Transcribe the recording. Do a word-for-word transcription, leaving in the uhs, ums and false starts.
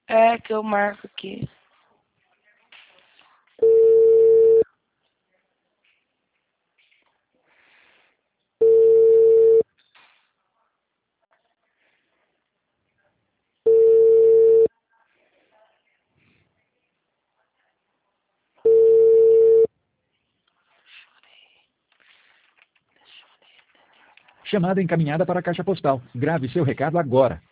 É que eu marco aqui. Chamada encaminhada para a caixa postal. Grave seu recado agora.